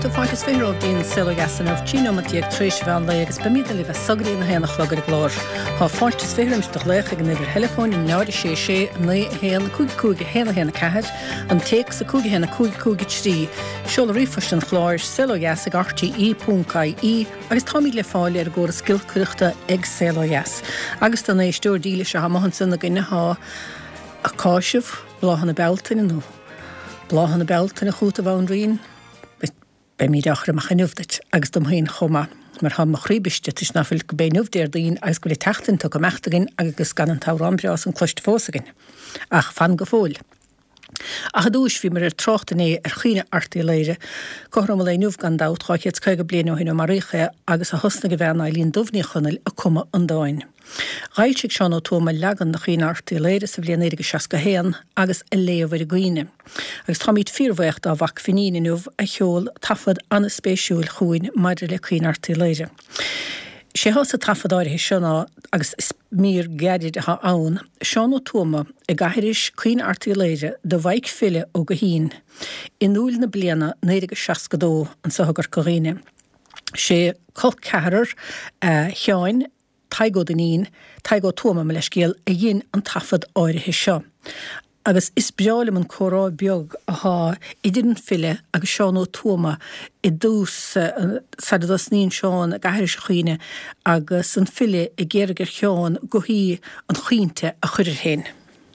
de fáintas féróh dín Silogasan of Chino Matiag Trishan Legas Bemidal of Sugri na Hena Chlogger Glor. Ha fáintas féroms de Lech ag nidir telefón in náir sé na Hena Cúg Hena Cahad an takes a Cúg Hena Cúg trí. Siol rifastan Chlor Silogas ag RTE.ie agus Tommy le fáil ar gór skillcurchta ag Silogas. Agus dan é stúr díle se ha mahansan na gine ha a cáisih bláhanna beltain in nó. Bláhanna beltain a chúta bhain rion. Be mi achar amach nufdit agus dom hain choma mar ha mach ribiste tis na fil go be nufdir dín agus go le teachtain to go mechtagin agus gan an taurambrias an cloist fósagin. Ach fan go fóil. Ach dúis fi mar trochtan é chine artí leire, cohram le nuf gan dát chaith cai go blian ó hin mariche agus a hosna go bhean líon dufní chunnel a cuma an dáin. Gailsig sean ó tóma legan na chine artí leire sa bblian éige seaca héan agus a léomhar a gcuine. Agus tá míid fíorhhacht a bhac finín inmh a cheol tafad anna spéisiúil chuin maidir le chine artí leire. Sé has a tafadáir hé seanna agus mír geidir ha ann, sean ó tóma a gairis chine artí leire do bhaig fille ó go hín. Inúil na bliana néige seaca dó an sahagar coghine. Sé col cearar cheáin taigó danín, taigó tóma me leis géal a dhéon an tafad áirithe seo. Agus is beálam an chorá beag aha I didn't fille agus seán ó tóma I dús sadadas nín seán a gairis chuine agus an fille I ggéirgur cheán go hí an chuinte a chuidir héin.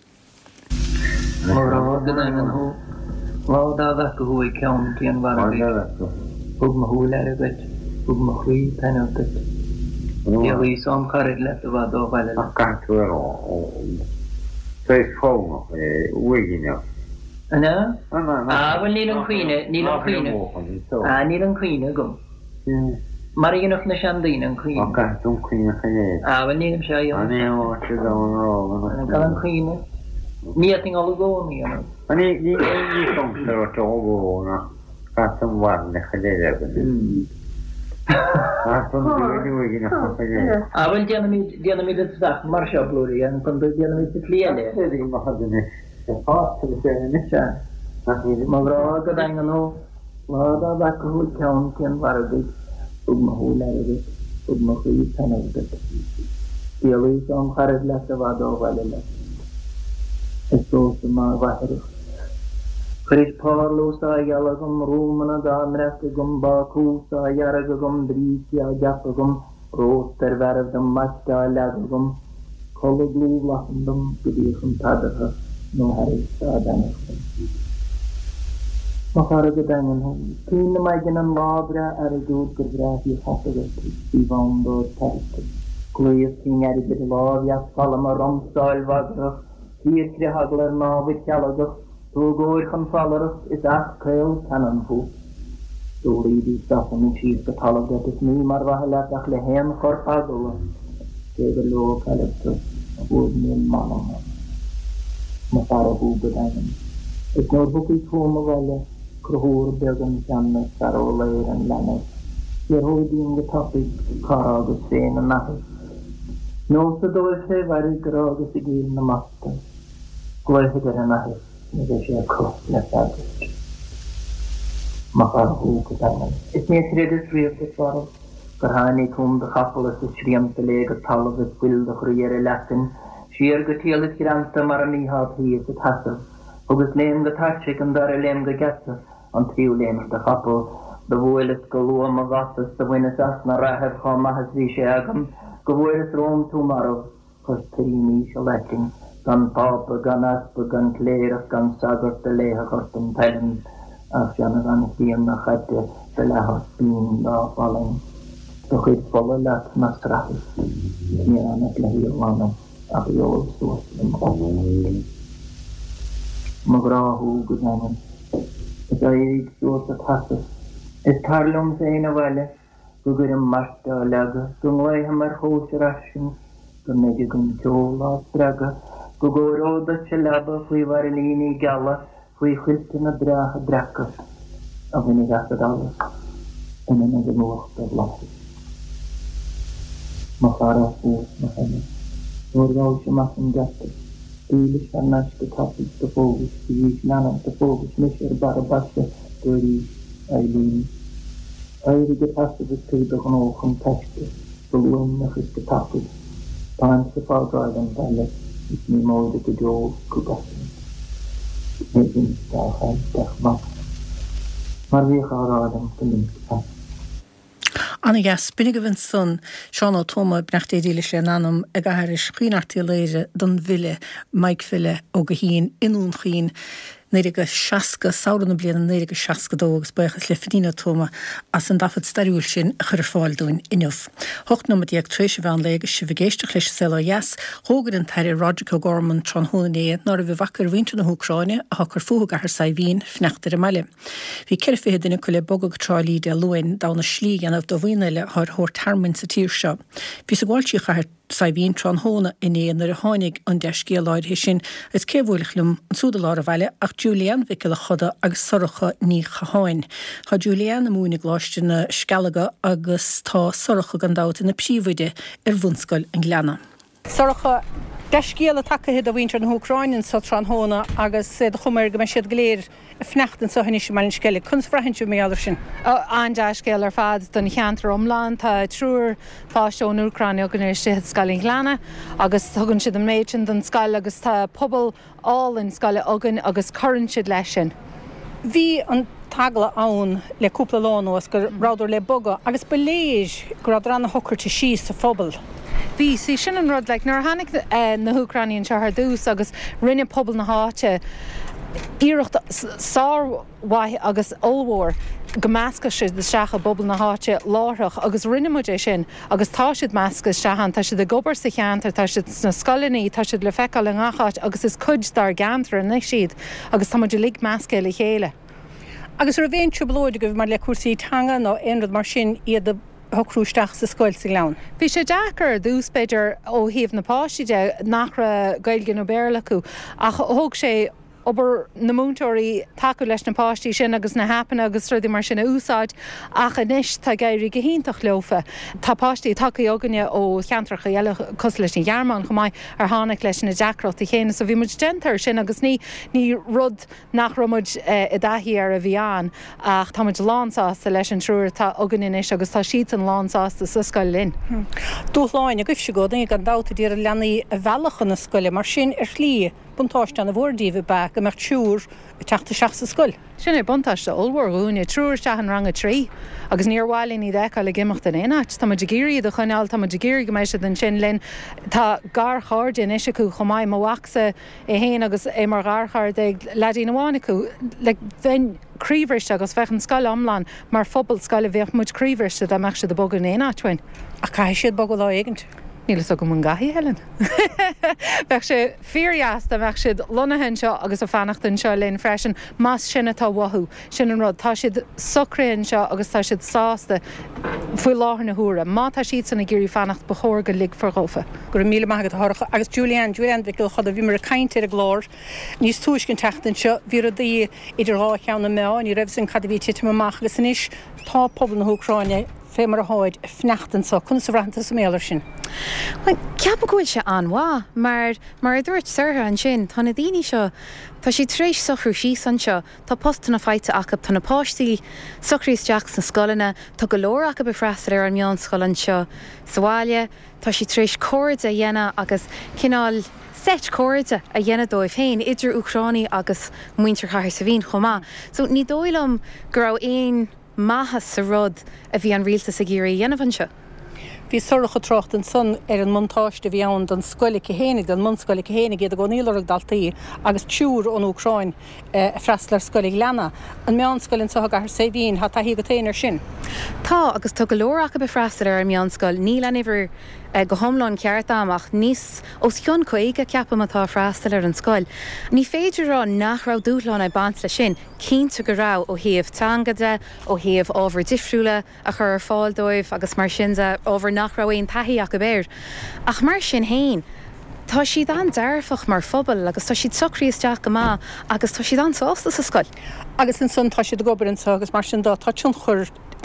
Mórá gan an hó, láda go hú I ceann tían bhar bug ma hú leir bit, bug ma chuí penaltit. Iwi som karit left of a do vale. Sei phone wigina. Ana? Well Neil Queen. Neil Queen go. Marion of Nashandin and Queen. Okay, don't Queen well Neil Shay. I know what you're going Galan Queen. Meeting all go me. I need some sort of go got some one the well Diana did stuff Marsha Blurry and from the Diana clearly. Magra Gadangano, Lada back who count can varabit, Ugmahu Larabit, Ugmahu Panabit. The away some Harad left of Ado Valilla. It's also Marvahari. Chris Parlo sa yalagum rumana damrastigum baku sa yaragum drisia japagum roster vervdum masta lagum kologlu lachendum gedichum tadaha no hari sa danasum. Maharagadangam keen maganam labra arigud grafi hasagat divando tarikut. Gluyas king arigid lavia salama romsal vagra here krihagler navit yalagus. So goir confalarus is cael canon fu. So ready stuff and she's the color that is me marvahalat a lehem for fagula. They the low collector would mean manama. Masarabu Budagan. It's no bookie home of Allah, Kruhur, Bergen, Jamna, Saro, Lair, and Lana. You're holding the topic, Karagus, saying and nothing. No, so do I say, very gragus again the master. Gloihider and nothing. It's near credit free of the sorrow. Karhani kum the couple of the shriam the leg of tal of the quill the Hurriere Latin. Sheer the tail of Kiranta Marani hat he is a hassle. Hugis lame the tachik and there lame the gatter. On three lame of the couple. The woilis galua magatas, the winners asna rahev homa has vishiagam. Go woilis Rome tomorrow. Cause Tirini shall acting. Gan papa, gan aspa, gan clear, gan sagar, the leha, hortum, pellen, afjan, gan fiam, na chatte, the leha, spin, da, falling. The hit follow that, nasrahi. Miran at lehi, one, abiol, so, Magrahu, good man. It's a eat, so, the passes. It's Carlum, saying a valley, Gugurim, Marta, Laga, Gungway, Hammer, Hosh, Russian, Gunegum, Jola, Straga. Gogoro the Chalaba, we were Lini Gala, we Hilton a Draka of any $1,000 and another most of losses. Mahara, who Mahana, Norgal Shamasan Gatta, English and Nash the topic, the Polish, the Nana, the Polish, Mr. Barabasha, 30, Eileen, Airige tasagus prídach an óchan teiste, bolúin nach is getapid. Bán sa fágáid an bheile, is ní móide go dó cúgasin. Négin dáchaid dech mag. Mar bhíoch árádam go nímtá. Anna gas, binnig a bhain son, Seán ó Tóma brecht éile sé anam a gaharis chuoinartí léire don bhile, maig bhile ó go hín, inún chuoin, Neidige seaca saoranna bliana neidige seaca dógus buchas le fidína Tóma as an dafad stariúil sin a chur fáildún inniuh. Hocht nómad ag tréise bhean léige si bhgéisteach leis sela yes, hógad an tair Roderick O'Gorman tron hónané nar a bhí vacar víinte na Húcráine a chur fuga gahar sa vín fnechtar a meile. Bhí ceirfé duna go le bogag trálí de luin dána slí anmh do bhhuineile ar thór termin sa tír seo. Bhí sa gáiltí chahar sa vín tron hóna iné nar a hánig an deiscí a láid hé sin is céhúilechlumm an súda lá a bhaile ach Julian Vickle choda agus soracha ní chaáin. Tá Julian na múna gláiste na scalaga agus tá soracha gandáta na príomhide bhunscoil an gleanna. Soracha deiscéal a takehead a bhaintear na Húcráinin sa tronhóna agus sé chumir go me siad gléir fnechtan sa haní sem malin scéile. Cuns frahinú mé allar sin? An deiscéal ar fad don cheantar omláin tá trúr fáisteo an Úcráine agan ar siad scailín gleanna agus thugann siad an méidin don scail agus tá pobl in scaile agan agus currann siad leis sin. Bhí an tagla ann le cúpla lánós gur ráidir le boga agus beléis gur ranna hocartí sí sa phobal. Bhí sí sin an rud le nar hanig na Húcráíonn se ar dús agus rinne pobl na háte íirecht sáhaith agus olmhór go measca siad de seacha bobbal na háte láthach agus rinne muid é sin agus tá siad measca seahan tá siad a gobar sa cheantar tá siad na scolaní tá siad le feicáil le ngacháit agus is cuid dar gantar an siad agus tá muidir lig measca le chéile. Agus ar a bhéon trúbalóide go bh mar le cuasaí tanga nó aonrad mar sin iad thocrúisteach sa scoil sa leann. Bhí sé deachar dús beidir ó híomh na páisiide nach ra gailge nó béla acu ach thug sé obair na múntóirí takeú leis na páistí sin agus na hapanna agus rudaí mar sinna úsáid ach inis tá gaiirí go híntaach leofa. Tá páistí takeí aganne ó cheantracha eile cos leis na Gearmán go mbeidh ar tháinig leis na deacrát i chéine, so bhí muid dentar sin agus ní rud nach ramuid i dtaithí ar a bhíán ach tá muid lánsáasta leis an trúr tá agan inis agus tá siad an lánsáasta sa scoil linn. Dúthláin a goibh se go gan dáta dtíar a leanaí a bhealach na scoile mar sin ar slí buntáiste na bhórdíomh bach a mar túr teachta seach sa scoil. Sin é buntáiste olmhór gúine trúr teach an ranga trí agus níorhhailín í dheá le gimacht an éáit. Tá muid géirí do chuineáil tá muid géirí go méise den sin linn tá gar cháirde is acu chomáid mhaachsa i héin agus é mar garchair ag ledí na acu le bhain críomhiriste agus fechan scoil amláin mar phobal scoile bheoh muid críomhiriste a meachse de bog an éáithain. A cai siad bog lá éigent? Nílas go mun gaithí Helen. Bheith sé fíorheasta bheith siad lonahan seo agus a fannachtain seo linn freisin más sinna tá wathú. Sin an rud tá siad socraíonn seo agus tá siad sásta faoi láthair na huaire. Má tá siad sanna géirí fannacht ba chóir go lig forgófa. Gur mí maigad thracha agus Julian Vickle chud a bhí mar a caiintear a glór níos túiscin teachtain seo bhí a dí idir rá cheanna meáin í raibh san cadhí tiite amach agus inis tá pobl na Húcráine fé mar a háid fnechtan sa chun sa bhreanta sa méallar sin. Ceap gohfuil se anhá, mar a dúirt surtha an sin, tá na daoine seo, tá sí tréis socrú síos an seo, tá postan na feite acha tá na páistí socrús Jacks na scolanna, tá go leor acha be freistar ar an meán scolann seo Sáile, tá sí tréis cóirde a dhéana agus cinál set cóirde a dhéana dóibh féin idir Ucránaí agus muintear chaithir sa bhín chomá. So ní dóilm go raibh aon maithas sa rud a bhí an rialta sa géirí dhéanamh an seo. Bhí soracha trocht an son ar an montáiste bhí ann don scoile chénig don munscoile chénig iad a go nílar daltaí agus túr an Ucráin freislar scoile leanna. An meán scoilinn sa gahar sé bhín ha taí go téanaar sin. Tá agus tu go leor acha be freistar ar an meán scoil ní leníomhar go thomláin ceart amach níos os cionn chuige ceapam atá freistal ar an scoil. Ní féidir rá nach rá dúthláin ag bant le sin, cínta go rá ó thaobh tangada, ó thaobh ábhar difriúla a chur ar fáildóibh agus mar sinsa ábhar nach rá aon taithí ach go béir. Ach mar sin héin, tá siad an dearfach mar phobal agus tá siad socríosteach go má agus tá siad an sásta sa scoil. Agus an son tá siad gobair an sa agus mar sin dá tá tún chur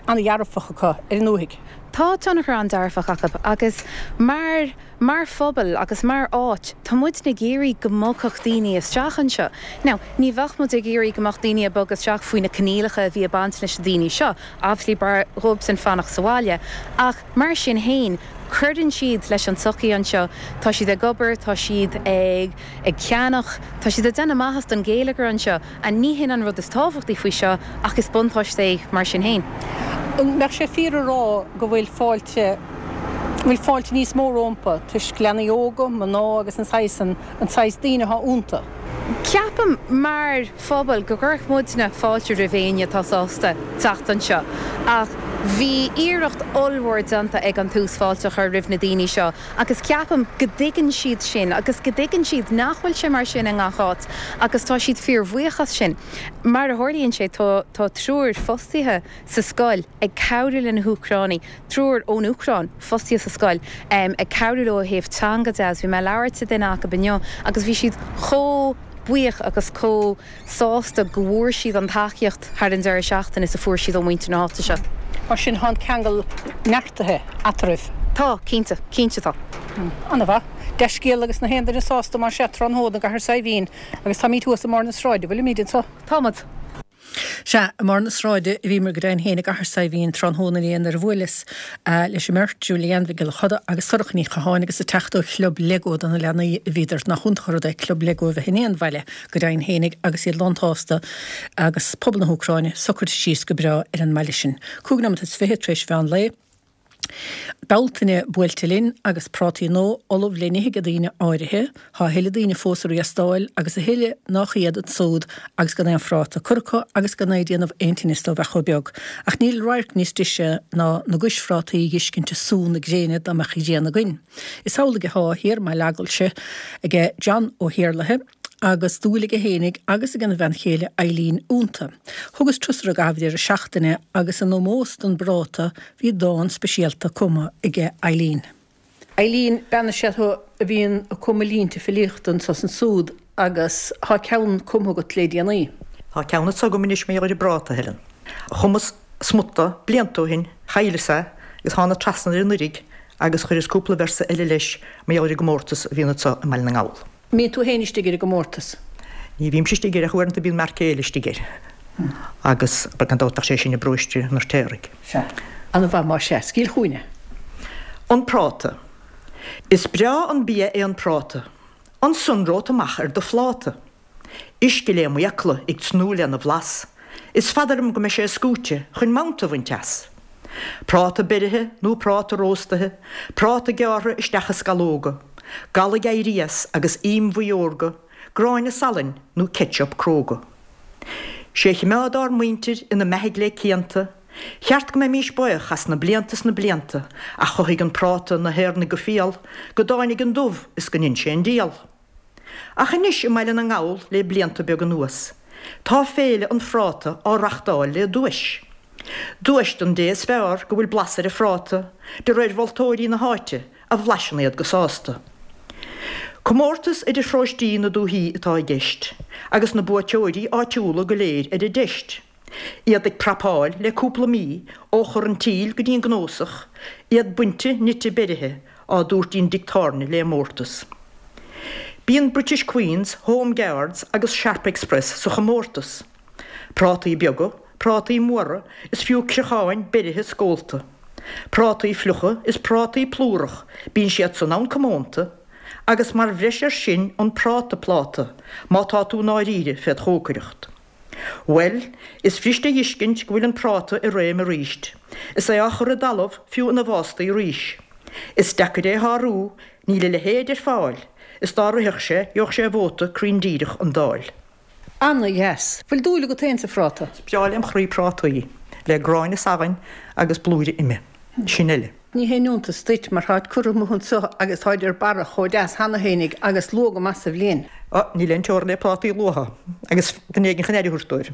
anna dhearfacha ar nuhiig. Tá tonna chu an dearfach agus mar phobal agus mar áit tá muid na géirí gomachach daoine isteach anseo. Now, ní bhach mu géirí gomach daoine bogus teach faoin na canéalacha bhí bant na daoine seo, aflí bar rob san fannach sáile, ach mar sin héin chuirdan siad leis an sochaí anseo, tá siad a gobar, tá siad ag ceannach, tá siad a denna maithas an géalagar anseo, a ní hin an rud is tábhachtaí faoi seo ach is buntáiste mar sin héin. Nach sé fi rá go bhfuil fáilte níos mór rompa tuis gleanna óga man ná agus an 6 daoine há únta. Ceapam mar phobal go gurch mudna fáilte rivéine tásásta techt anseo ach bhí iirecht olhhar danta ag an tús fáilteach ar rih na daoine seo agus ceapam go dtigann siad sin agus go dtigann siad nachhfuil sé mar sin an gachát agus tá siad fíor bhuiachas sin. Mar a thuirlíonn sé tá trúir fostaithe sa scoil ag cabhrail in Ucránaí, trúir ón Ucrán fostaithe sa scoil ag cabhrail ó héamh teanga deas bhí me leabharta duine acha banneo agus bhí siad buíoch agus có sásta go bhfuair siad an taceocht thar an deir seachtain is a fuair siad ó muinte na áta seo. Mar sin há ceangal neachtathe ataribh. Tá, cínte tá. Anna bha, deiscéal agus na héanaidir sásta mar sé tronhóda go sa bhín agus tá mí túas mar na sráide, bhfuil míidir tá? Támad. Se mar na sráide bhí mar go rain héna gar sa bhíon tronhónaíon ar bhfuilis leis mertú leon bhí go choda agus sorchaní chaáin agus a techtú club Lego an lena bhíidir nach chunthirda club Lego bheith héanaon bhaile go rain hénig agus iad landtásta agus pobl na Ucráine sochart síos go bra ar an meile sin. Cúgnam is fétrééis bhean le. Beltaine builtelín agus prátaí nó olah lénithe go daoine áirithe, há heile daoine fósarí a stáil agus a heile nach iad an sód agus gan éon fráta curcha agus gan éidiranamh aontainistó bheith beag. Ach níl rairc níos duise ná na gusfrátaí giscinnte súna gréine do meach déana gain. Is hálaige há hir mai legailse ag John ó Hiarlathe agus dúlaige hénig agus a gan bhean chéile Eileen únta. Thugus trusra a gabhíar a seachtaine agus an nómóst an bráta hí dáin speisialta cuma ige Eileen. Eileen benna sé a bhíon a cumalínta filíochttan sa an súd agus há ceann cumthagat léidiranaí. Tá ceanna sa go minis mé ar bráta helan. Chumas smutta bliantóhin chailesa agus hána trasna ar nurig agus chuir is cúpla versa eile leis mé áir go mórtas a bhíonna sa meil na ngáil. Mí tú héinisteigir go mórtas? Ní bhím sisteigir a chuirnta bíon mar céilisteigir. Agus bagandátach sé sin na brúiste nar téirigh. Anna bha mar sé, scíl chuoine. An práta. Is bra an bia é an práta. An sunrót amach ar do fláta. Isci le muiacla ag snúile na bhlas. Is fadarm go me sé scúte chun mánta bhain teas. Práta birithe nó práta róstathe, práta gearra isteachas galóga. Gala gairías agus immhuiorga, gráinna salin nó ketchup cróga. Sé meadár muintir ina meigh le cianta, cheart go mé mís buach as na blianta, a choigh an práta na héirna go fial, go dáinnig an dubh is go nin sé an díal. A chanis I meile an ngáil le blianta beag an nuas. Tá féile an fráta á rachtáil le dúis. Dúist an déas fear go bhfuil blasar a fráta, de réir voltóirí na háite a bhlaisinéad go sásta. Comórtas idir froistíí na dúhíí atá gist, agus na buateoirí áitiúla go léir idir dist. Iad ag prapáil le cúpla mí óchar an tíl go dtíon gnósach, iad buinte nite berithe á dúirtín dictárne le mórtas. Bíon British Queens, Home Guards agus Sharp Express sa chamórtas. Prátaí beaga, prátaí móra is fiú crecháin berithe scólta. Prátaí flucha is prátaí plúrach, bíon siad san nán commónta, agus mar bhreisir sin an práta pláta, má tá tú náiríre fed chócaireacht. Well, is frichte iscint go bhfuil an práta I réim a ríist. Is é achar a dalamh fiú na bhásta I ríis. Is dechar é hárú, ní le héidir fáil, is dar a sé, joch sé bhóta críndíirech an dáil. Anna, yes. Bhfuil dúla go téansa fráta? Beáil am chrí prátaí, le gráinna sagain agus blúide ime, sinile. Ní héúnta steit mar háid curm hunn so agus háidir bara choideas hana hénig agus loga massa bhlíon. Ní len teir le prátaí loha, agus den éigen chanéidir hústóir.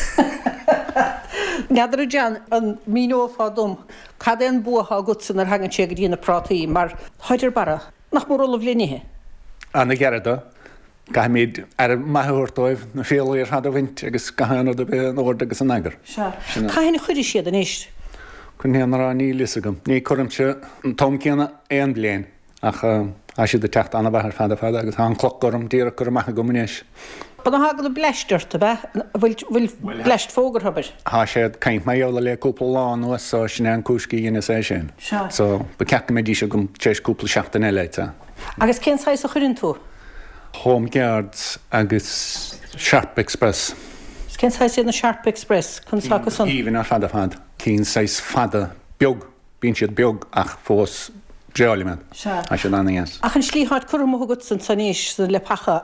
Neadar Jan an míóá dom, cad éon buá gutsan ar hagan sé go dtíana prátaí mar háidir bara nach mór olah lénithe. Anna Gerda, gaimiid ar maithúirtóibh na féalaí ar had a bhaint agus gahanana a bheith an óir agus an agar. Tá héna chuidir siad an éist? chun héanará ní lisagam. Ní chumse tom céanna éon blian ach a si de techt anna bhar fada agus an clochgurm díra chu amach go munéis. Ba hagad bleisteart bhfuil bleist fógur habir. Tá sé caiint méola le cúpla lá nuas so sin an cúscí dhéana é sin. So ba ceach mé dí se gom tééis cúpla seachtain eile. Agus cén sa a chuann tú? Home Guards agus Sharp Express. Cén sa sé na Sharp Express chun sa san? Íhín ar fada fad. Cín sais fada beag, bín siad beag ach fós breálimen. A sé dána ghéas. Ach an slíthart chum go san saníis le pacha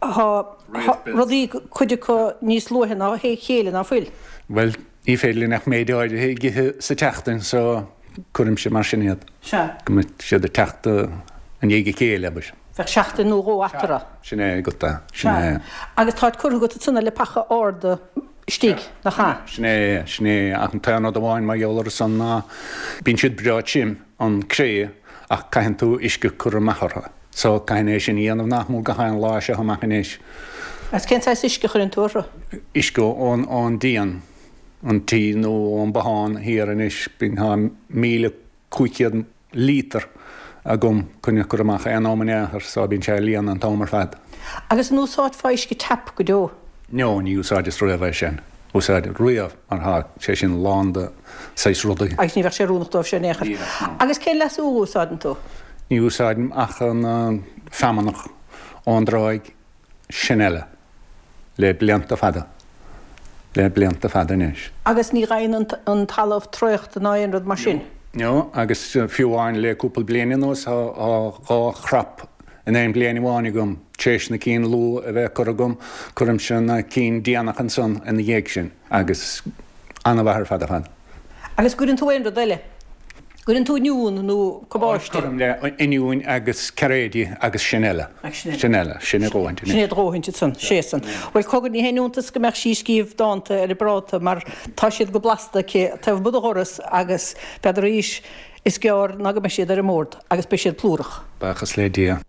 rodí chuide go níos lohan á hé chéile á fuil? Well, í féidir nach méideáide hé githe sa teachtain so chum sé mar sinnéad. Go mit siad a teachta an dhéige chéile bus. Fe seachta nó atara. Sinné go agus tá chu go sunna le pacha áda stíg nach cha. Sné ach an teanna do bháin mar jólar san ná bín siad breá sim an cré ach caian tú isce chur machara. So caiinéis sin íanamh nachmú go hain lá se haachchanéis. As cén sa isce chur an túra? Isce ón dían an tí nó an baháin hir an is bín ha 1,500 lítar a gom chunne chu amach an ámanéair sa bín sé líon an támar fad. Agus núsáid fáis go tap go dó? No, ní úsáid is roiamh sin. Úsáid riamh mar há sé sin lánda 6 rudaí. Agus ní bheith sé rúnachtá sé néchar. Agus cé les úsáidan tú? Ní úsáid ach an femanach óndráig sinile le blianta fada. Le blianta fada níos. Agus ní rain an talamh trocht an áon rud mar sin? No, agus fiúháin le cúpla blianaí nos á gá chrap in éon blianaí bháinnig gom tééis na cín lú a bheith chu gom chum sin na cín díanach an son in na dhéag sin agus anna bhar fada fad. Agus gurinn tú éon rud eile? Gurinn tú nniún nó cobáiste? Chum le inniún agus carédí agus sinile. Sinile, sinna róhainte. Sinné róhainte san, sésan. Bhfuil cogann ní héúntas go meach síoscíomh dáanta ar bráta mar tá siad go blasta tah bud choras agus beidir ríis is gear ná go me siad ar mórd agus be siad plúrach. Bachas le dia.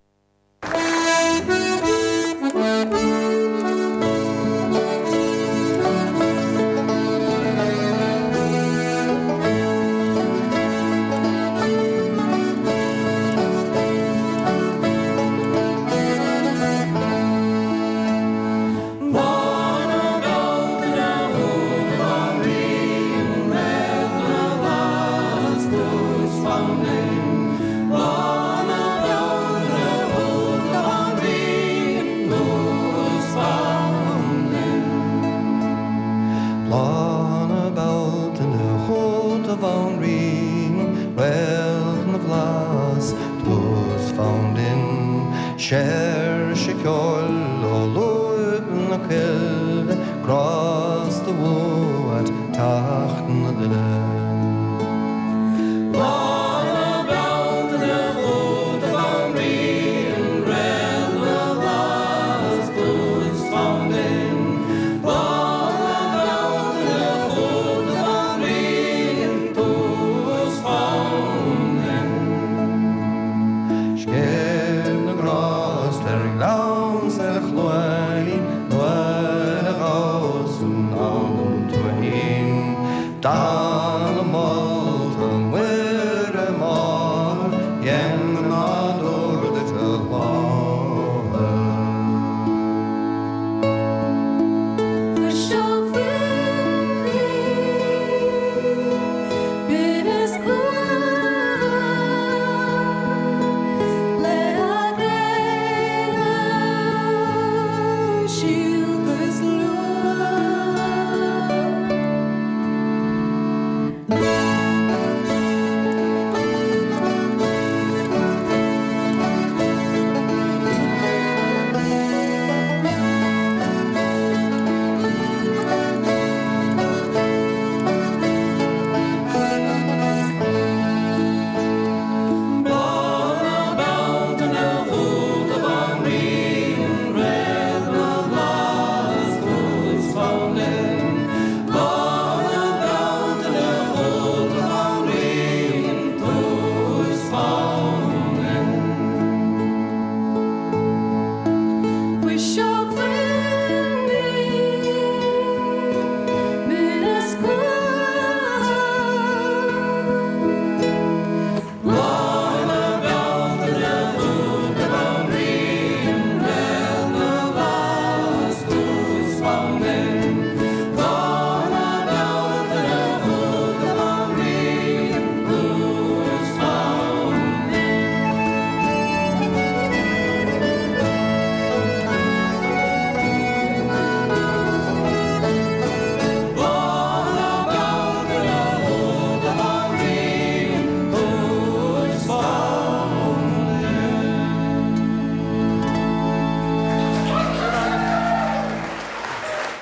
Share shikol olud nakil cross the wood tachten the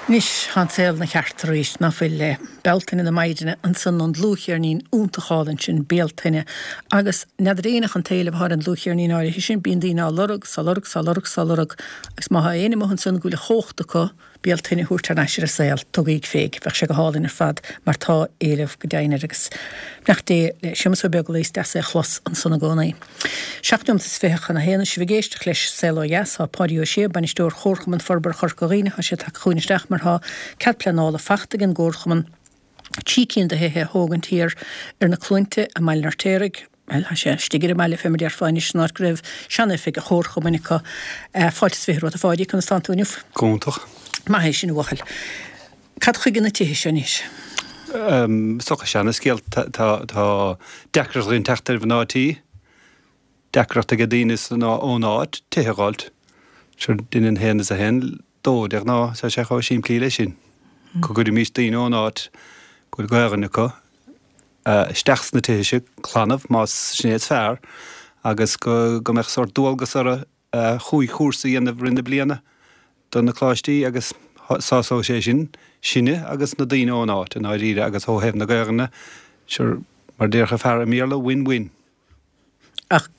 Nis han sel na cheartaréis na fil beltain na maidine an san an lúchéarnín úntaáin sin béaltaine agus nedréach an téile har an lúchéarnín áir sin bíon dína lorug agus má ha éine mohan san gúile hóchta có béaltaine húrtar neisir a saoil tugaigh féig bheith se go hálinn ar fad mar tá éileh go déine agus nach dé simas be go lééis de sé chlos an sanna gcónaí. Seachtum is fécha na héana si bhgéiste leis selo yes a pádio sé banistúr chórchaman forbar chorcoíine ha sé tak chuúnisteach mar ha cad planála fachtagan gcórchaman tícín de hethe hógan tír ar na clúinte a meilnar téirigh ha sé stigir meile fé ar fáinine snar greibh seanna fi a chórchamanica fáiltas féhrú a fáidí chun standúniuh. Góntaach. Má hééis sin bhchail. Cad chuigan na tithe sin níos. Socha seanna scéal tá decras rinn teachtar bhnátí, decrat a go dtínas ná ónáid titheáilt, seir duine héana a hen dóideach ná sa sé chá sin plí lei sin. Có go mís daoine ónáid go gairanna có, steachs na tiise chlanamh más snéad fearr, agus go meach sort dúalgas ar a chuí chósa dhéanamh rinne bliana don na chláistí agus sásó sé sin sinne agus na daoine ónáid in áíre agus thóhéh na gairanna seir mar déircha fearr a míle win-win. Ach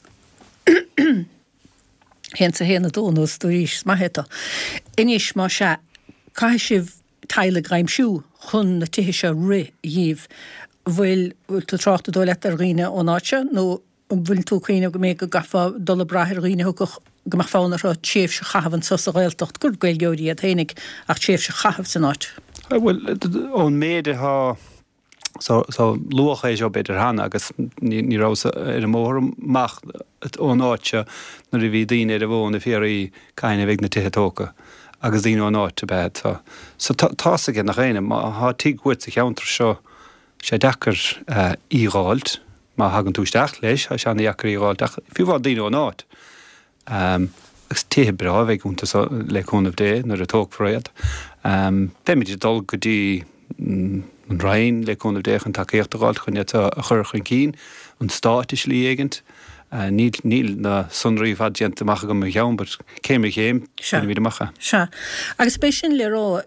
hen sa héna dónús dúrís má heta. Inis má se cai sibh teile graimsú chun na tithe se ri díomh bhfuil tú tráchtta dó leit ar riine ónáte nó bhfuil tú chuoine go mé go gafa dola brathir riine go goach fánar a tíobh se chahabhann sa a ghiltocht gur gail georí a thénig ach tíobh se chahabh san áit. Well ón méide há lucha é seo beidir hana agus nírása ar an mór mach ón áitse na bhí daine ar a bhin a féirí caiine bheith na tithe agus daine ón áit a bheith. So tá a gin nach réine há tíhuiit a cheantar seo sé dechar íráilt má hagann túisteach leis a seanna dechar íráilt fiúhá daine ón áit. Agus tithe bra bheith únta le chunamh dé nar a tógfréad. Féimiidir dul go dtí an rain le chunamh déach an takeíochtaáil chun a chur chun cín an stáis lí éigent. Níl na sunraí fadianta macha go mar cheann, but céimir chéim bhí macha. Se. Agus spéis sin le rá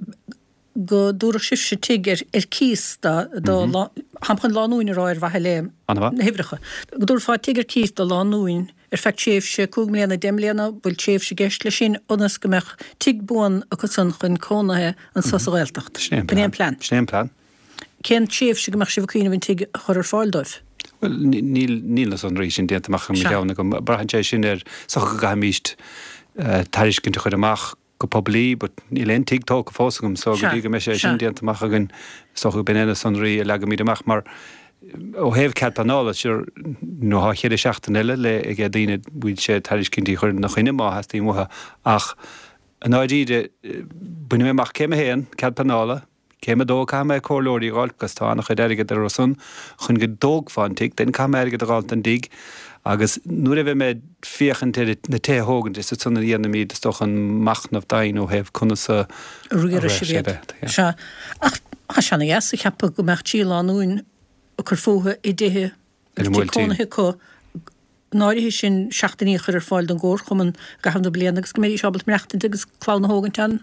go dúrach sibh se tiigir ar cís hampchan lánúin ráir bhathe léim hihrecha. Go dúr fá tiigir cís do lánúin ar feic séh se cúgmléanana demléanana bhfuil séh se geist le sin onas go meach tiig buan a san chun cónathe an sasaghiltecht. Bnéon plan. Snéon plan. Cén séh se go meach sibh cuioine bhín tiig chur ar fáildóibh. Well, níl an rí sin déanta mach cheanna go brahanté sin ar socha go míist tariscinn chuir amach go poblí, but ní len tíigtá go fósagum so go dtí go me sé sin déanta mach agan socha benna san rí a lega míad amach mar ó héh cead panála seir nó há chéad seachtain eile le ag daine bhuiid sé tariscinntíí chuir nach chuine má heastaí mutha ach an áidíide buine mé mach céime héan cead panála céime dó cam cólóirí gáil gus tá nach chuideige ar san chun go dógháintigh den cam aige gáil an dig agus nuair a bheith mé fiochan na téthógan is sanna dhéana míad stoch an machnamh dain ó hebh chuna sa ruúir sibh. Se ach sena gas a cheappa go meach tíánúin a chur fótha i ddithe cónathe có náirithe sin seachtaí chur ar fáil an ggóir chuman gahan do bliana agus go méidir seabalt meachtain agus clána hógan tean.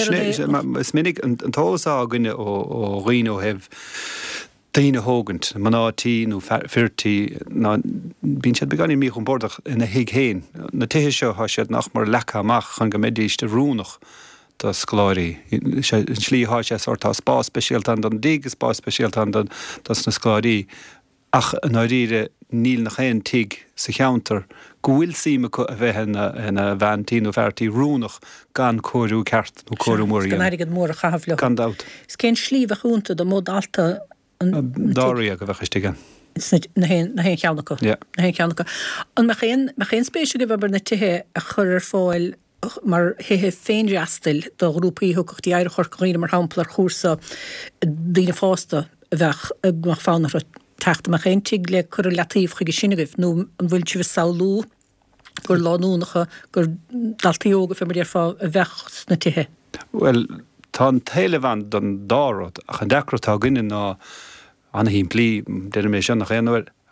Is minic an tósá gine ó riine ó hebh daine hógant, manátí nó firtí bín siad beganí mí chun bordach ina hiig héin. Na tithe seo há siad nach mar lecha amach chun go méidíiste rúnach tá scláirí. Slí há sé ortá spá speisialt an don dig spá speisialt an don das na scláirí. Ach an áiríre níl nach chéan tiig sa cheantar gohfuil síime a bheith ina bhaintí nó bhartí rúnach gan cóirú ceart nó cóirú mór. Gan airigad mór a chahabh le. Gan dát. Is cén slíomh a chúnta do mód alta dáí a go bheitiste na hén ceannacha. Na hén ceannacha. An me chéan spéisiú go bhar na tithe a chur ar fáil mar hethe féinreastal do grúpaí thucachtí air chorcaíine mar hamplar chósa dína fásta bheith agach fánar teachta mar chéin tiig le chur letíomh chuige sinnaigh nó an bhfuil si bh saoú gur lánúnacha gur daltaíoga fé mar ar fá a bheith na tithe. Well, tá an téile bhain don dárad ach an decrotá gine ná anna hín plí de mé sin nach chéanhfuir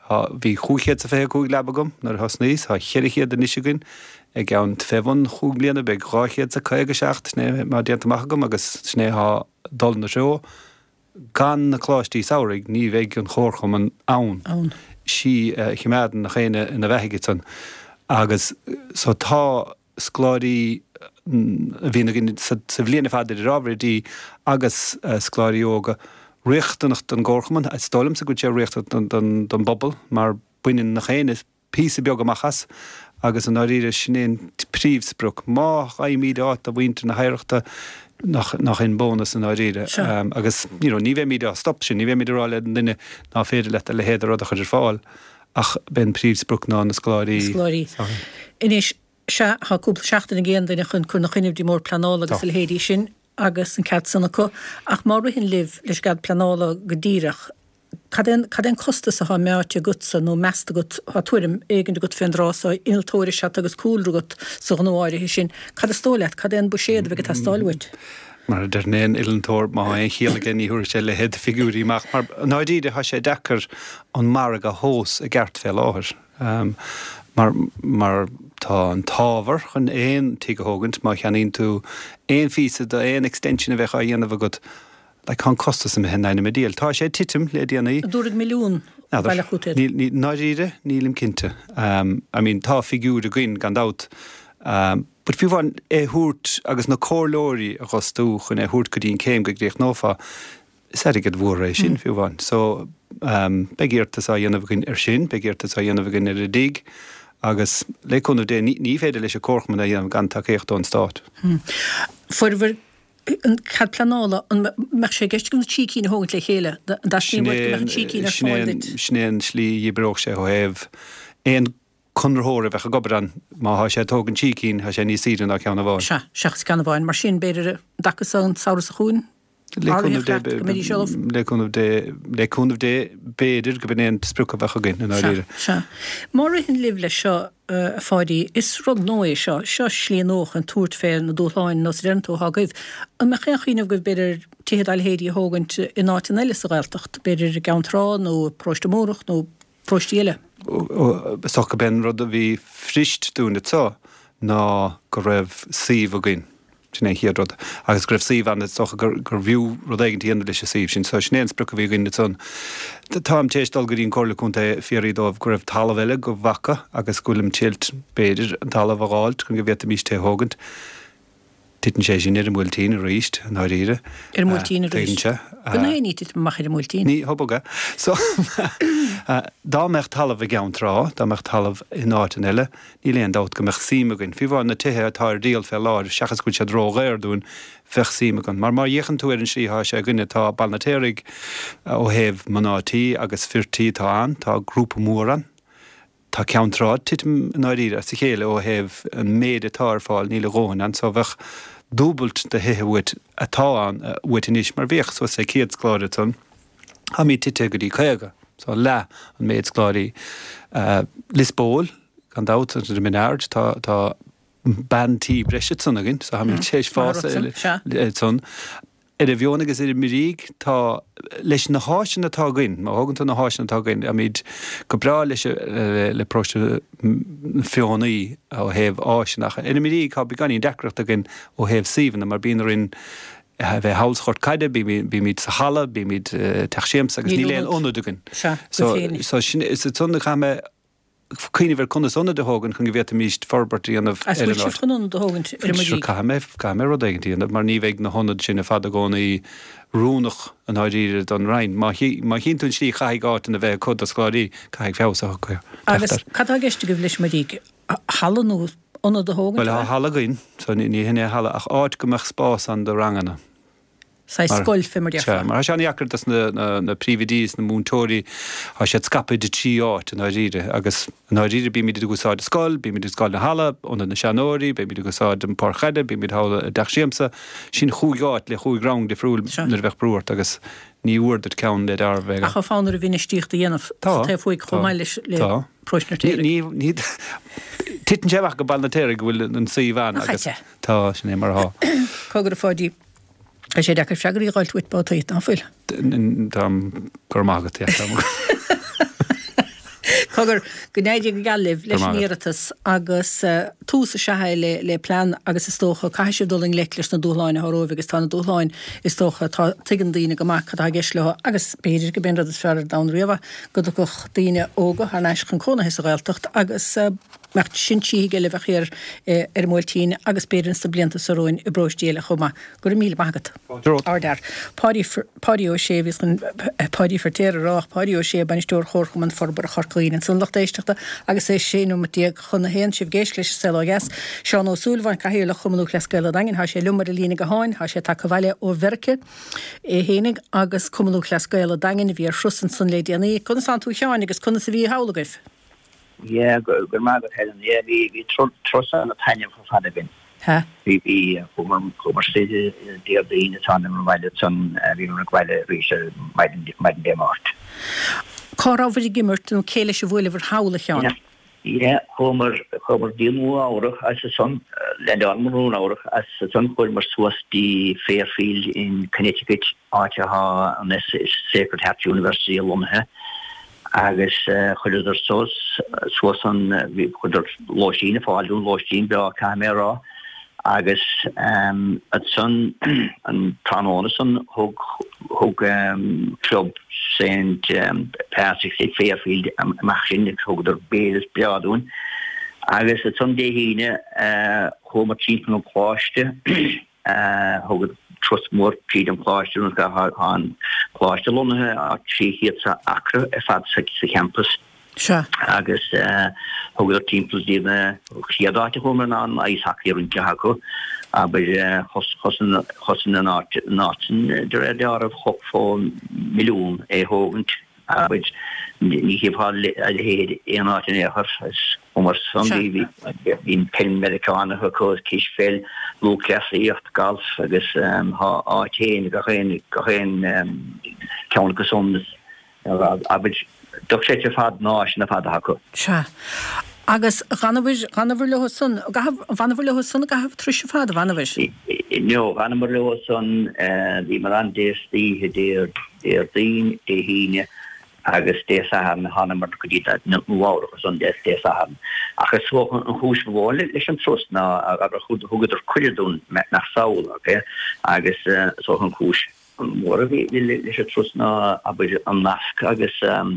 Bhí chúchéad sa fé cúig lebagam nar has níos, há cheirichéad a níisiúgin ag gan fehhan chúg bliana be ráchéad sa caiige seacht sné má déantamach gom agus sné há dul na seo gan na chlátí saoraigh ní bheith an chórcham an ann. Sí chiméadan na chéine ina bheithiige san. Agus so tá scláirí bhína gin sa bhbliana fadidir rábhairdí agus scláirí óga riachtanach don gcórchaman, a stálam sa go sé riachta don bobbal, mar buine na chéine písa beag amachchas agus an áíre sinnéon príomhsbruch má chaimíad áit a bhainte na haireachta nach in bónas an áíre. Agus ní bheith míad á stop sin, ní bheith míad ráile an duine ná féidir le le héidir rud a chuidir fáil ach ben príomhsbruch ná na scláirí. Inis se há cúpla seachtainna géan duine chun nach chuineh dí mór planála agus héirí sin agus an cat sanna co ach mar hin liv leis gad planála go dtíireach. Cadén costa sa ha meáte gutsa nó mesta gut ha tuairim éigen gut fenrásá iniltóiri se agus cúlru gut sa an áiri sin. Cad a stólet, cadén bu séad veget a stáilhuiid. Mar dernéin ilantóir má é chéala gin í thuair sé le head figúrí mar náidíide ha sé dechar an mar a hós a gert fé láthir. Mar tá an tábhar chun éon tí go hógant má cheanín tú éon físa de éon extension a bheith a dhéanamh go le can costa sa hen na díal. Tá sé titim le déanaí. 2 milliún baile chuútead. Náidíide nílim cinnte. I mean tá figúr a gin gan dát. But fi bhain hút agus na córlóirí a chostú chun hút go dtíon céim go gréoch nófa serigad bhór sin fi bhain. So begéirtas a dhéanamh gin sin, begéirtas a dhéanamh gin a dig. Agus le chunú dé ní féidir leis a córchman a dhéanam gan takeíocht an stát. Fuair an cad planála an me sé geist gom tíí na hógant le chéile da sin tíí na fáilit. Snéan slí dhíbroch sé ho héh éon chunrthóra bheith a gobran má há sé tógan tíín ha sé ní síran a ceanna bháin. Seach gan bháin mar sin beidir dachas an saoras a chuún. Le chunmh dé béidir go bnéon sprucha bhecha gin in áíre. Mar hin liv le seo a fáidí is rud nóé seo slíonóch an túirt fér na dúláin nó rentó ha goibh. An me chéanamh go beidir tíad eilhéadí hógant in áitin eile a gáiltecht, beidir gantrá nó próstamórach nó próstíile. Socha ben rud a bhí frist dúna tá ná go raibh síomh a gin. Sinné hiadrod. Agus gribh síomh an socha gur bhiú rud éigen tíana leis a síomh sin, so snéan sprucha bhí gine son. Tám téistal go dtíon cóla chunta fiarí dómh go raibh talamhile go bhacha agus gúlim tilt béidir an talamh bháilt chun go bhéta mís té hógant. Titan sé sin ar múltíín a ríist an áíre. Ar múltíín a ríist. Gnáí tit mach ar múltíín. Ní hoboga. So dá mecht talamh a gceann rá, dá mecht talamh in áitin eile, ní léon dát go mecht síimegann. Fi bhar na tuthe atá ar díal fé láir, seachas go sé drógéir dún fech síimegann. Mar dhéchan tú ar an síá sé gunne tá balnatéirigh ó héh manátí agus firtíí tá an, tá grúpa móran. Tá ceanrád titim náíre sa chéile ó héh an méad atá fáil níle róhan an so bheith dúbalt de hehuiid atá an uitis mar bhéoch so sé céad scláide tún. Ha mí tite go dtí chéige, so le an méad scláirí Lisbóil gan dát an minard tá bantí breise tún agin, so ha mí tééis fása tún. A bheonagus idir miríg tá leis na háisina tá gain, má hágann na háisina tá gain, a míid go bra leis le próiste fionaí ó héh áisinacha. Ina miríg há beganí decreacht a gin ó héh síhanna, mar bíonar in bheith hálschort caide, bí míid sa hala, bí míid teachséams agus ní léon ónadugin. So sin is tunna chaime Cuine bhar chuna sonna de hágan chun go bhéta míist forbartí anmh Caime rud éigentíana, mar ní bheith na honad sin a fada gcóna í rúnach an áiríre don rein. Má chin tún slí chaigáit na bheith chud a scláirí caiig fésa chuir. Agus cadá geiste go bhlis marík hallanú anna de hágan? Well hallagain, so ní hinné halla ach áit go meach spás an do rangana. Sa scoil fimar mar sean iachar na prívidís na múntóirí a sé scapaid de trí áit an áiríre agus an áiríre bí míid goáid scoil, bí míid scoil na hala ón na seanóirí, bí míid goáid an páchaide, bí míid hála deachséamsa sin chúgáit le chúgrang de friúil nar bheith brúirt agus ní uair ceann le ar bheith. A chu fánar a bhíine stíocht a dhéanamh tá faoig chomáile le próisnatéir. Ní titan séach go balnatéir bhfuil an síomhán agus tá sin é mar há. Cogur a fáidí a sé dechar seagarí gáil tuit bátaíit an fuil. Dám gur mágad Cogur gnéidir go galibh leis níratas agus túsa sethe le plan agus is tócha caiise dulling lelis na dúláin athróh agus tána dúláin is tócha tuigean daoine goach a gis le agus beidir go ben is fear da riamh go go daoine óga ar neis chun cóna his gailtocht agus mecht sin tí geile bheitchéir móiltíine agus béidir sa blianta saróin i brosdéile chuma gur míle bagad. Ardar. Páí ó sé vis páí fertéir rách páí ó sé banisteúr chórchum an forbar a chorclín san lechtéisteachta agus é séú matíag chuna héan sibh géis leis segas Seán ó Súlhain caiú le chumanú lescaile dagin há sé lumar a lína go háin há sé take bhaile ó bherce é hénig agus cumanú lescaile dagin bhí srusan san lédianaí chuna san tú teáin agus chuna sa bhí hálagaibh. Yeah, gur mágad hean, bhí trosa na taine fa fada bin. Bhí chumar stéide déirdaíine tána bhaile san bhí na ghaile ríise maidin démát. Cá rábhar gimmart nó céile se bhfuil bhar hála cheanna? chumar díú áireach as sa son le anmarún áireach as sa son chuil mar suastí Fairfield in Connecticut áte ha an Sacred Heart University Lonhe. agus chuidir suas an chuidir loistíine fáilún loistín be camera agus son an trónas an thug club St. Patrick's Fairfield amach sin thugur bélas beadún agus son déhíine chomar típan ó pláiste thugad trustmór príd an pláisteún go an pláiste lonathe a tríhiad sa acra fad sa campus. Agus thugad timplas dína chiadáte chumar an aishaí runte hacu a chosan an nátin de réidir chop fó milliún hógant a ní híbhá héad éanátin échar mar sandí hín pen Americana chu cís féil lúcleíocht golf agus átéin go chéin ceanna go somnas a do sé fad náis na fad hacu. Agus ganhfuil le sun vanhfuil le sun go hafh tríise fad vanhis? No, vanhar le sun bhí mar an déirtíhe déir daon híine agus désahan hanamar go dtí nuáach sun désahan. Agus soch an chúis bháil leis an trust ná a chugadir cuiidirún nach saoil agus soch an chúis mór a bhí leis an trust ná an nasc agus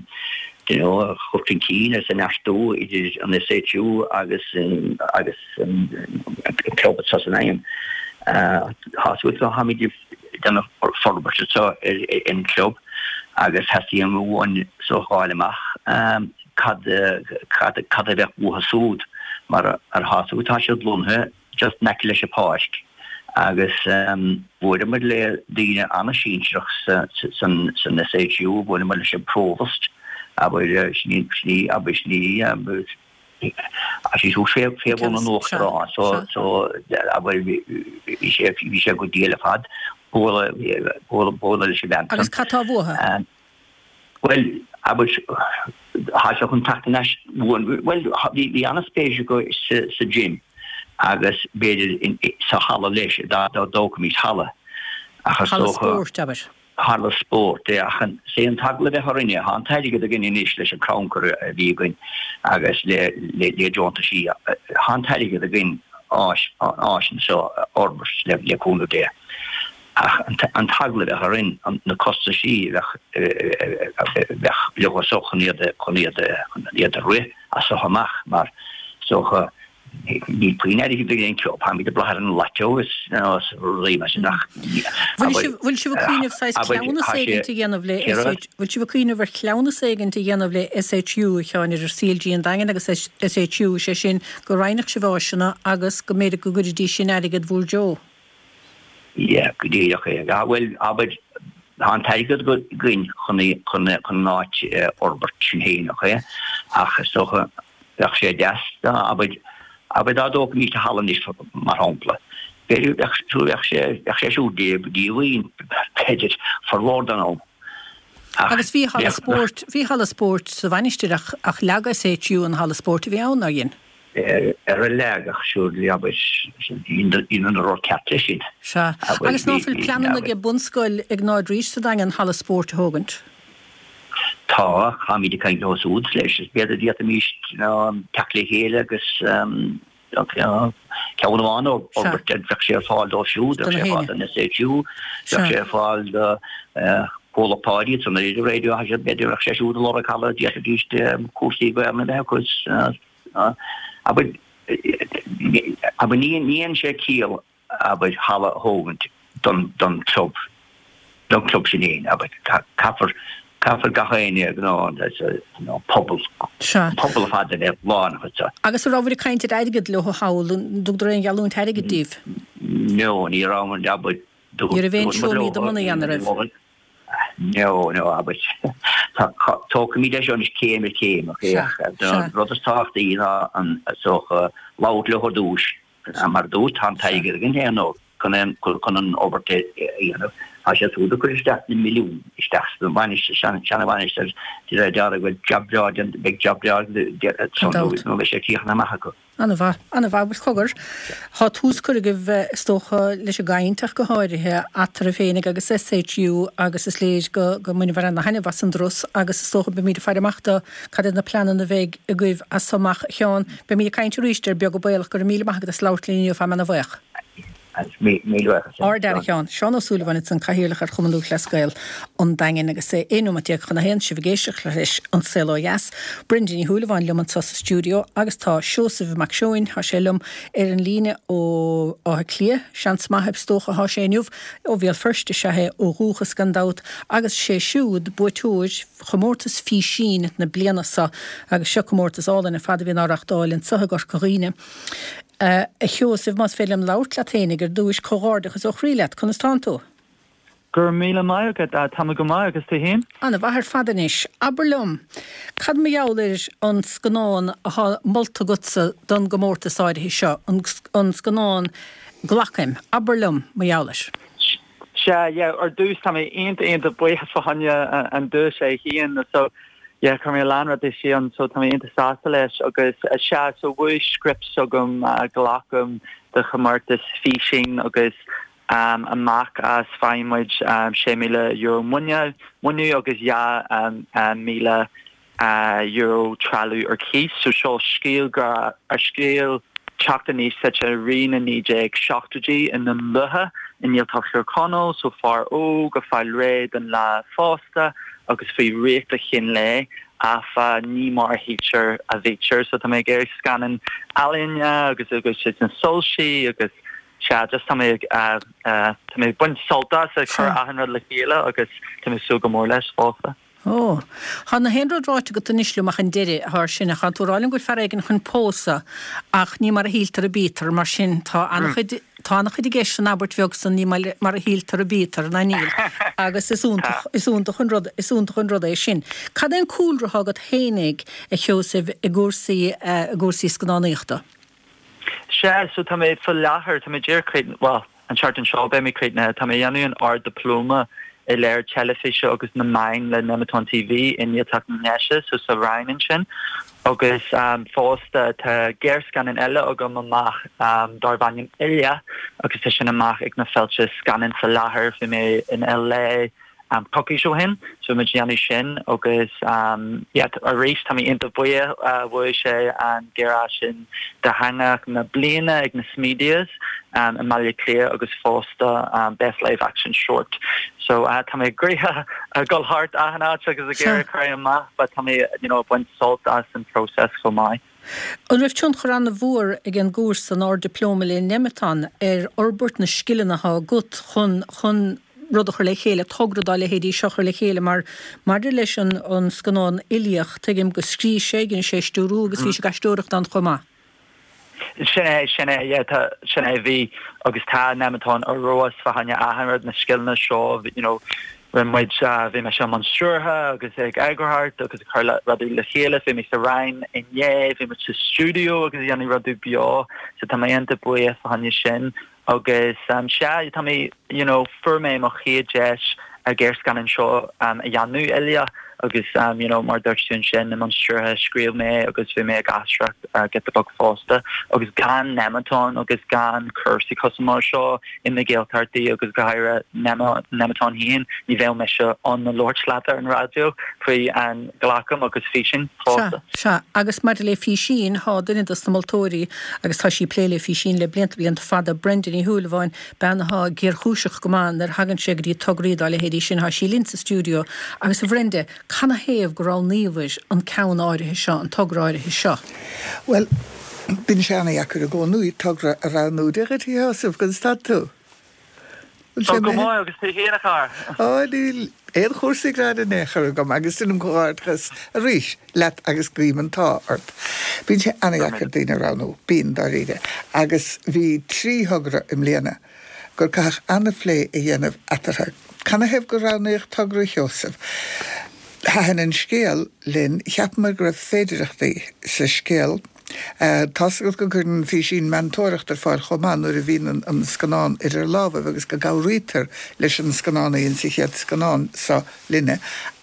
chuftin cín as an astú idir an SHU agus club at Sasanaim. Hasúil a hamid den forberte in club agus hesí an bháin so cháileach cad a bheith búthasúd mar ar hasútá se dlúnthe just neic leis a páist agus bhfuir mar le daoine anna síntreach san SHU bhfuir mar leis an próvost a bhfuir sní a sí sú fébhna an nóchrá so a bhfuir bhí sé go díal fad bóla leis a bhean. Agus catá bhtha? Well, háiseach an tatanas well the anaspéise go sa gym agus beidir sa hala leis dá dócamís hala hala sport achan sé an tagla bheith chorinne an tailige a gin inis leis an crowncar a bhígain agus le Johnta sí an tailige a gin ásin so orbers le cúna dé. An tagla bheith chorin na costa sí bheith lehasoch chuníad a rui a so hamach mar socha ní puinéidir bhí an club ha mí de blahar an lateo is réime sin nach. Bhfuil si bhcíineh cleanna ségannta dhéanamh le bhfuil si bhcíineh bhar cleanna ségannta dhéanamh le SHU cheáin idir sílgí an dagan agus SHU sé sin go reinach se bháisina agus go méidir go gudidí sin aigad bhúr jo. Yeah, good day, okay. Well, but han taigad go gin chun náit orbert sin héin, okay? Ach socha ach sé deasta, aber da dóg ní a hallan is mar hapla. Beú ach sé sú díhín peidir forlórdan á. Agus bhí hala sport sa bhainisteach ach leaga SHU an hala sport bhí ann ar gin? A legach siúr leabis in an rá capte sin. Agus náfuil ceanna go bunscoil ag náid rís sa dagan hala sport thugant? tá chamí de kaint nos úd leis is beidir diat mist takle héle agus ceanháin ó sé fáil dó siúd sé fáil an SHU sé fáil Polapádi som idir radio has beidir sé siúd le call di dist cuasí go am chus aber níon sé cíal aber hala hógant don club sin aber kaffer gachaine pobl fad lá. Agus ráhir kaint aiged le háún dúdra an galún teigetíh? No, ní ra dabud You're a bhéin siúí do mna anrah. No, aber tó mí an is céim rud táchttaí an soch laut le dús a mar dú tá teiger gin hé nó chun an oberté sé túda chu isteach na milliún isteach bhaine bhaine de go jobráid big jobráid sé cíoch na maitha go. Anna bhhar chogur Tá túscur go bheith stocha leis a gaiintach go háirithe atar a féinnig agus SHU agus is léis go muna bhar na haine was an dros agus stocha be míidir fearachta cad na planan na bheith a goibh as samach cheán be mí caiintú ríiste beag go bailach gur míle maigad a slautlíniu fe man na bhach. Ardeán Seán Súlehain san caihiirlach ar chumanú lescail an dain agus sé éúmatíag chuna hen si bhgéiseach leis an CLOS. Brendan Thuúlaháin leman sa stúdio agus tá Siosah McShowin há sélum ar an líne ó clia sean maitheb stocha há séniuh ó bhíal firste sethe ó rúchas gandát agus sé siúd buúid chomórtas fi sin na blianasa agus se chomórtas álan na fada bhíon áachtáil in sathgar choíine. Siosah más félum laut laténig gur dúis choárdachas ó chrílet chun istantú. Gur míle maigad tam go agus tú hén? Anna bhar fadanis. Aberlum, cad mé joulir an scanán a molta gutsa don gomórtas áidihí seo, an scanán glachim. Aberlum, mé joulir. Se, ar dús tam einta buchas fahanne an dú sé hían, so chu mé lánra is sían so tam einta sásta leis agus se so bhui scripts agam glacham de chamortas fishing agus amach as feimid €6,000 munne agus €1,000 tralú ar cís so seo scéal gur ar scéal teachtaní such a rina níéag seachtaí in na luthe in níltachir conó so far ó go fáil réid an lá fásta agus fao récht a chin le afa ní mar heacher a bhéir so tá mé géir scanan alinne agus si an solsí agus just tá mé buint soltas a chur ahanrad le chéile agus tá mé sú go mór leis fásta. Tá na henráte go tunisliúach an deire th sinna chaúráling go ferréigen chun pósa ach ní mar a híltar a bítar mar sin tá nach chud géis an abert bheog san ní mar a híltar a bítar na níl agus isúnta chun rud é sin. Cad an cúlra hagad hénig a Siosah i gúsaí scanáíochta? Se so tá mé fo lethir tá mé ddíircréit an seart an seo be mé créitna tá mé dhéanú an ard diploma I léir telefiise agus na main le Nemeton TV in níoach neise so sa Ryanin sin agus fásta tá géirscanin eile agam amach darbanin ilia agus tá sin amach ag na fellte scanin sa láthair fi mé in LA copi seo hin so me Gianni sin agus a rééis tá inta buie bhui sé an gera sin de hangach na bliana ag na smedias an Malia Clear agus fásta best live action short so tá mé gréthe a go hart ahanna agus a gera cra ma but tá mé buint salt as an process go mai. An raibh tún chur anna bhór ag an gúr san ár diploma le Nemeton orbert na skillanatha gut chun rudachar le chéile togradáile hédí seachar le chéile mar leis an scanán iliach tuigim go scrí sé gin sé stúrú agus bhí sé gasúireacht an chomá. Sinna bhí agus tá Nemeton ar roas fahanne ahanrad na skillna seo when muid bhí me se man stúrtha agus ag Egerhart agus chuile radú le chéile bhí me sa Ryan inné bhí me sa stúdio agus dhéanana radú beá sa tá anta buí fahanne sin agus se tá mé fur mé mo chéad deis ggéir scanan seo a dheanú eile agus mar dúirtún sin na manstúrthe scríomh mé agus bhí mé gasreacht get bag fásta agus gan nematón agus gan cursaí cosmá seo in na ggéaltartaí agus gaire nematón híon ní bhéh me seo an na Lordslatar an radio faoi an glacham agus físin fásta. Se agus mar le fi sin há duine na Moltóí agus tá sí pléile fi sin le blianta fada Brendan í thuúlaháin bennaá ggéir chúiseach gomáin ar hagann sé í tugraídá le héidir sin há sí linn sa stúdio agus a bhrinde Canna héamh go rá níomhais an ceann áirithe seo an tugraáirithe seo. Well, bin seanna acu a gcónúí tugra a ránú degatí hasamh go stad tú. Go má agus tú héana char. Níl éon chósaí rád a nechar gom agus dunim goáirchas a ríis leat agus gríman tá ort. Bín sé anna acu daoine ránú bíon dá riide agus bhí trí thugra im léana gur caich anna phlé a dhéanamh atartha. Canna hebh go ránaíoch tugra Joseph. Hahan an scéal linn cheapmar go raibh féidireachtaí sa scéal. Tásgad go gurn fi sin mentóireachtar fáil chomán nuair a bhín an scanán idir lábh agus go gabhrítar leis an scanána on sichead scanán sa linne.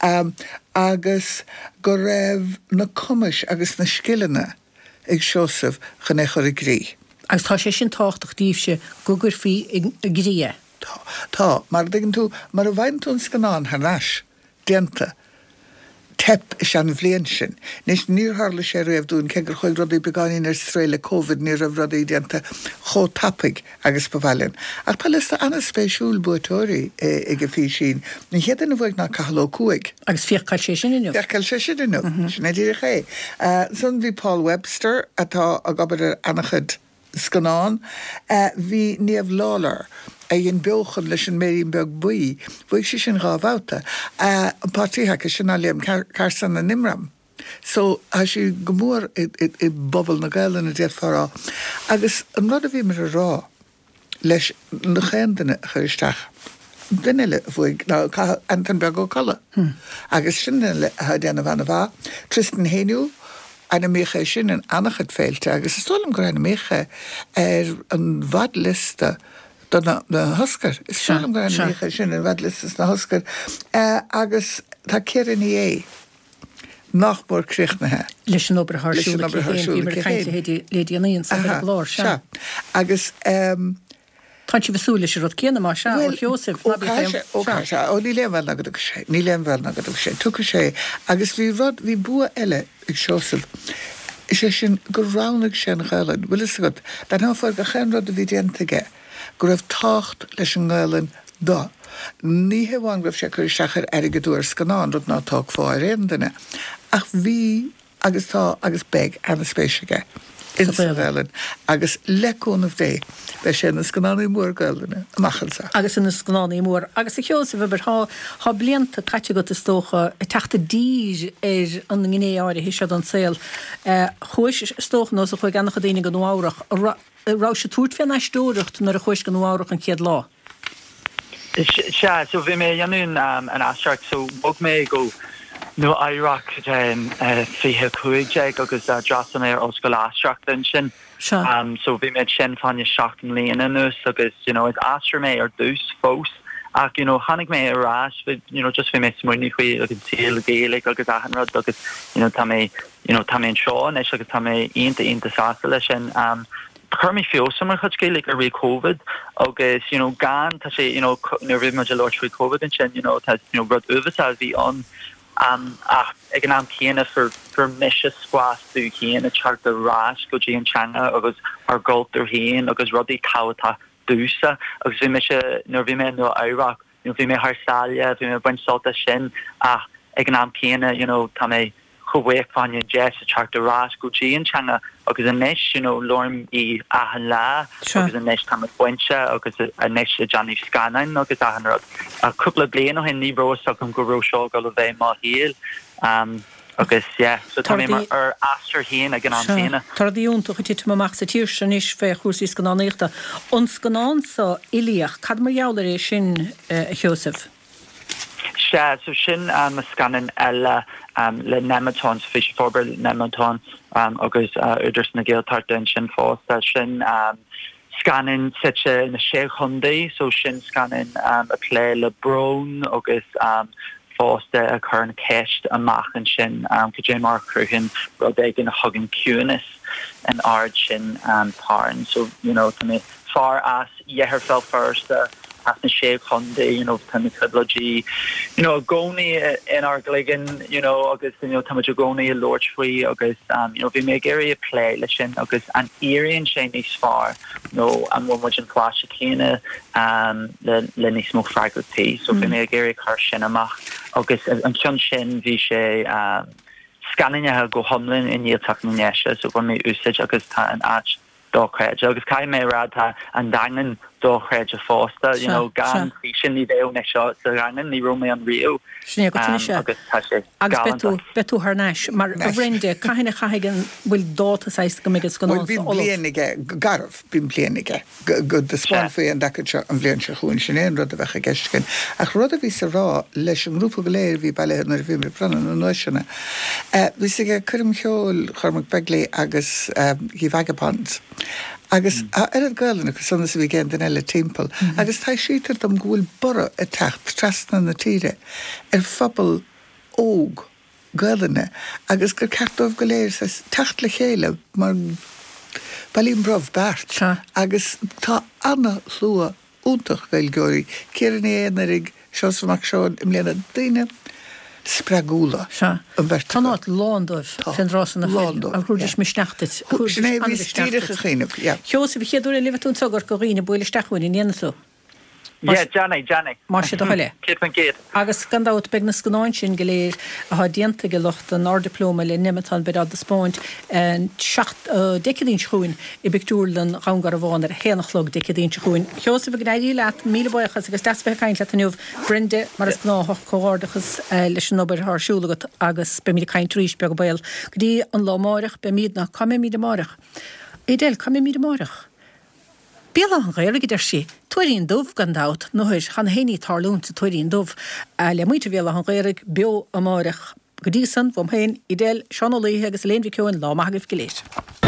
Agus go raibh na cumas agus na scéalana ag Joseph chunéchar a grí. Agus tá sé sin táchtach díobse go gur fí a grí. Tá, mar dgan tú mar a bhain tún scanán hanáis déanta. Tep is an bhléon sin. Nis níorthla sé raibh dún cegur chuig rudaí begáín ar stréile COVID ní raibh rudaí déanta cho tapig agus bhhailin. Ach tá lista anna spéisiúil buatóirí ag a fí sin. Ní héan a bhaid ná cahaló cuaig. Agus fiochail sé sin inniu. Fiochail sé sin inniu. Sinna ddíir ché. Son bhí Paul Webster atá a gabar annachad scanán. Bhí níomh lálar. A dhéon beochan leis an méirín beag buí, bhuaigh sé sin rábhháta. An pátíthacha sin á léam carsan na nimram. So, há sí go mór i bobbal na gaile na déad farrá. Agus an rud a bhí mar a rá leis na chéandaine chuiristeach. Duine bhuaig ná Anton beag ó calla. Agus sin le déanamh anna bhá. Tristan Héniú, anna mécha sin an annachad féilte, agus is tólam go anna mécha ar an bhadlista na hoscar. Is tólam go anna mécha sin an bhadlistas na hoscar. Agus tá céireann é nachmór críochnathe. Leis an obair thsúla lédíanaíon sa glár se. Agus Tá si bhsúla sé rud céanna má se ó Joseph ó ní léonhil agad sé, ní léonhil agad sé, tucha sé, agus bhí rud bhí bua eile ag Joseph. Is sé sin go ránach sin gáileann, bhfuil is agad, den háfáil go chéan rud a bhí déantaige, go raibh tácht leis an gáileann dá. Ní heháin raibh sé chuir seachar aige dúir scanán rud ná tá fáir réandaine. Ach bhí agus tá agus beg anna spéisiige. In Gáileann, agus leúnmh dé be sé na scanánaí mór Gáileanna machchansa. Agus in na scanánaí mór. Agus a Joseph bhar há blianta caite go is tócha a teachta dír ar an gné áir hí se an saoil. Chúis tóch nó a chuig annach daine go nóárach. Rá se túirt fé eistóireacht nar a chuis go nóárach an céad lá. Se, so bhí mé dhéanún an astracht, so bog mé go nó Iraq fithe cuaig agus drasan ar oscail astracht sin. So bhí méid sin fanne seachtain líana nus agus is astra mé ar dús fós ach chanig mé arás just bhí mé smuoinní chuí agus tíal géalaigh agus ahanrad agus tá mé seán is agus tá mé onanta sásta lei sin chumí fiosam chud céalaigh ar COVID agus gan tá sé ri me le trí COVID an sin tá rud uhasáil bhí an ag an am chéana for misise squás dú chéan a chart a rás go dtí antseanga agus ar goltar héan agus rudí cáhatá dúsa agus bhí bhí mé nó Iraq bhí mé thsáile bhí mé buin solta sin ag an am chéana tá mé chuhhéh fanne jazz a chart a rás go dtí antseanga agus a neis lorm í ahan lá agus a neis tá buinte agus a neis a Johnny Scannain agus ahanrad a cúpla blian ó hen níbró socm go ró seo go le bheith má híal agus so tá mé mar ar astra héan a gná héna. Tar díúnta chu tí amach sa tíir san is fé chuúsí scanáíochta. On scanán sa iliaach, cad mar jaall éis sin Joseph? So sin a scanan eile le nematón fish forber nematón agus uders na géaltartain sin fásta sin scanning such na sé Hyundai, so sin scanning a play le brown agus fásta a chun ceist amach an sin go dé mar cruúhin rud gin a hugging cunis an ard sin tarn. So, to me far as yeher fell first as na sé Hyundai, tan cudlogy, goni in our gligan, agus tamid goni a Lord Free, agus vi me area play le sin agus an Irian sé nís far, an one much in clash kina le nís mo fragility, so vi me area car sin amach agus an chun sin vi sé scanning ha go homlin in year tak nesha, so when me usage agus ta an ach dóchréid, agus cai mé rad an dagan dóchréid a fósta, gan sin ní bhéh ne seo sa rangan ní romé an riú. Sné go tuine se. Agus betú th neis, mar a rinde caiine chaigen bhfuil dáta seis go mégus go bhím blianige garh bím blianige go de spáin faoí an dacha an bblion se chuún sin éon rud a bheitcha geiscin. Ach rud a bhí sa rá leis an grúpa go léir bhí bailile nar bhí mar brennen an nuisina. Bhí sa chuirm cheol chumach beglaí agus hí vagabonds. Agus ar galan agus sanna sa bhí géan den eile timppel, agus tá sítar am ghfuil bora a techt trasna na tíre ar fabal óg galanne, agus gur ceartmh go léir sa techt le chéile mar bailíon bromh bart, agus tá anna hlua úntaach gail geirí, céar an éanarig seosamach seán im léana daine spragúla. Tánáit lándóibh fin rásan na lándóibh a chuúidir misneachtit. Sné bhí stíirecha chéanamh. Cheosa bhí chéadú livatún tugur go riine buile steachúin in tú. Johnny. Mar sé do heile. Agus gandát beg na scanáin sin go léir a há dianta go locht an ordiplóma le nimetán bed a spáint an decadín chuin I bictúrlan rangar a bháin ar hénachlog decadín chuin. Cheosa bh gnéirí leat míle buchas agus dasbeh caiint le aniuh brinde mar is gnáthach cóárdachas leis an obair thsúlagat agus be míad caiint ríis be go bail. Go dtí an lámárach be míad na cam míad amárach. Édéil cam míad amárach. Bíala an ghairigid ar sí, tuairíon dómh gandát, nóir chan héní tarlún sa tuairíon dómh, le muinte bíala an gairig bio amárach. Go dtí san bhm héin idéil seanolaí agus léon bhí ceoin lámagah go léir.